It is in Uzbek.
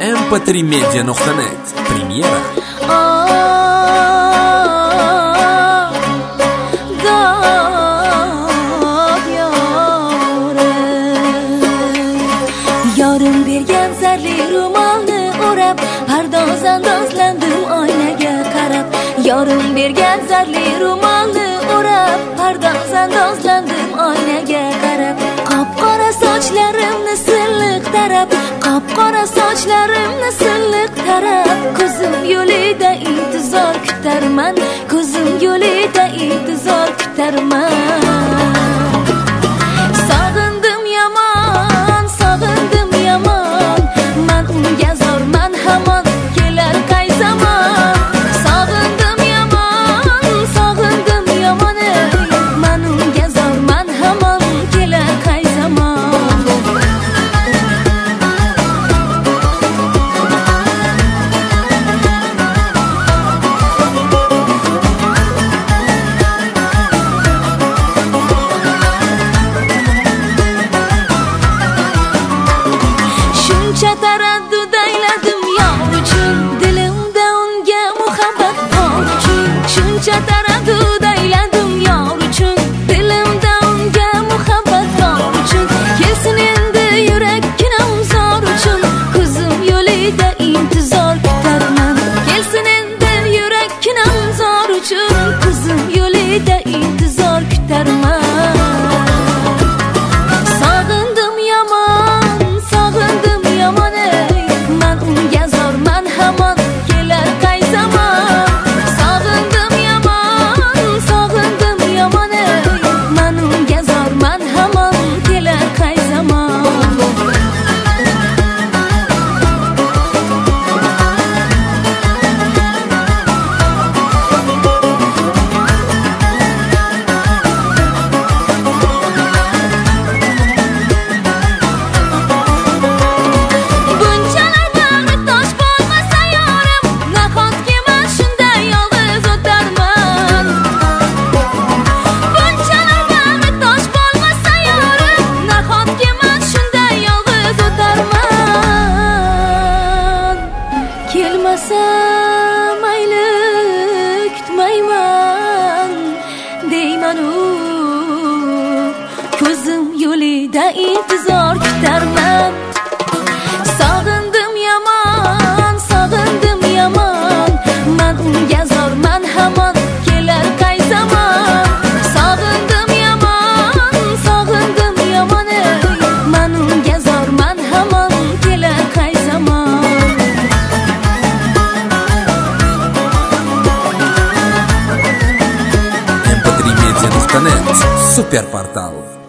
mp3media.net Premyera. Yorim bergan zarli ro'molni o'rab, pardoz-andozlandim oynaga qarab. Yorim bergan zarli ro'molni o'rab, pardoz-andozlandim oynaga qarab. Qop-qora sochlarimni silliq tarab, qop-qora sochlarimni silliq tarab. Ko'zim yo'lida intizor kutarman, ko'zim yo'lida intizor kutarman. Sog'indim yomon, sog'indim yomon, man unga zorman hamon, kelar qay zamon. Sog'indim yomon, man unga zorman hamon, kelar qay zamon. Shuncha taraddud ayladim yor uchun, dilimda unga muhabbat bor uchun. Shuncha taraddud ayladim yor uchun, dilimda unga muhabbat bor uchun. Kelsin endi yurakkinam zor uchun, ko'zim yo'lida intizor kutarman. Kelsin endi yurakkinam zor uchun, ko'zim yo'lida intizor kutarman. Sog'indim yomon, sog'indim yomon, man unga zorman hamon, kelar qay zamon. Sog'indim yomon, man unga zorman hamon, kelar qay zamon. Bunchalar bag'ri tosh bo'lmasa yorim, nahotki men shunday yolg'iz o'tarman. Bunchalar bag'ri tosh bo'lmasa yorim, nahotki men shunday yolg'iz o'tarman. Kelmasa mayli kutmayman deyman-u, ko'zim yo'lida intizor kutarman. Sog'indim yomon, man unga zorman hamon, kelar qay zamon. Sog'indim yomon, man unga zorman hamon, kelar qay zamon. mp3media.net Super portal.